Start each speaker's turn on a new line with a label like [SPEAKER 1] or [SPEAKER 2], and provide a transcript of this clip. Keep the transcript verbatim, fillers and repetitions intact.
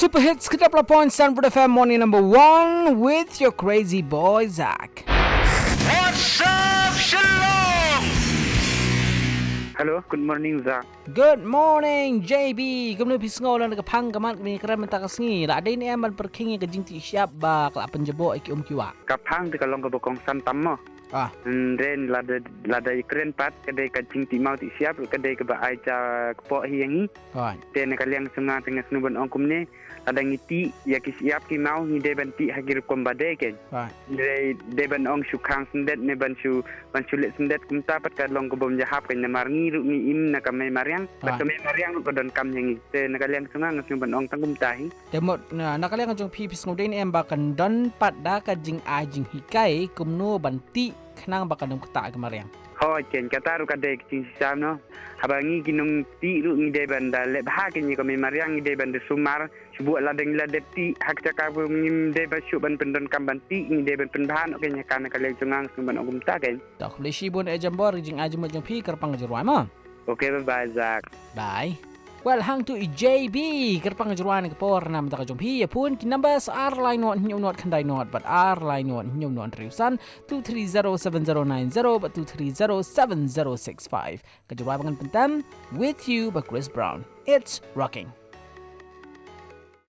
[SPEAKER 1] Super Hits ke delapan point sembilan F M morning number one with your crazy boy Zach.
[SPEAKER 2] What's up, Shalom?
[SPEAKER 3] Hello, good morning, Zach.
[SPEAKER 1] Good morning, J B. Kemana pisngol lang nakapang kaman kami kram mentakasngi. La ada ni amal perkingi ke jingti siap ba kelak penjebo iki um kiwa.
[SPEAKER 3] Kapang di kalong kebokong santam mo.
[SPEAKER 1] Ah,
[SPEAKER 3] And then lada lada ikren pat kedai kacing timau ti siap kedai keba aica kepok hiangi.
[SPEAKER 1] right.
[SPEAKER 3] Dan kalian sunga tengah senuban ongkum ni ada ngiti ya ki siap ki mau ni de banti hagir kom badai ken.
[SPEAKER 1] Right.
[SPEAKER 3] De de ban ong syukang sendet ne ban syu ban syulit sendet kumta pat kalong kebom jahap ken marngi ru ni im na kamai mariang. Pat kamai mariang ko don kam yangi. Dan kalian sunga ngesuban ong tangkum tahi.
[SPEAKER 1] Demot na nakaliang jong pi pisngol din em bakan don pat da ka jing a jing hikai kumno banti kenang bakan dom keta kemariang.
[SPEAKER 3] Ho chen kata ru kadai kicing sisam no. Habangi kinung ti ru ngi de banda le bah ke ni kami mariang ngi de banda sumar sebuat ladeng ladep ti hak cakap ngi de ba syu ban pendon kam ti ngi de ban pendahan ok nya kan kale jungang sumban ogum ta kan.
[SPEAKER 1] Tak boleh sibun e jambor jing a jing jong pi kerpang jeruai ma.
[SPEAKER 3] Okay, bye bye Zach.
[SPEAKER 1] Bye. Well, hang to J B kerpang jeruan ke por nam tak jom hi pun ki numbers R line not new not kandai not but R line not new not riusan two three zero seven zero nine zero but two three zero seven zero six five. Kejeruan pentam with you by Chris Brown. It's rocking.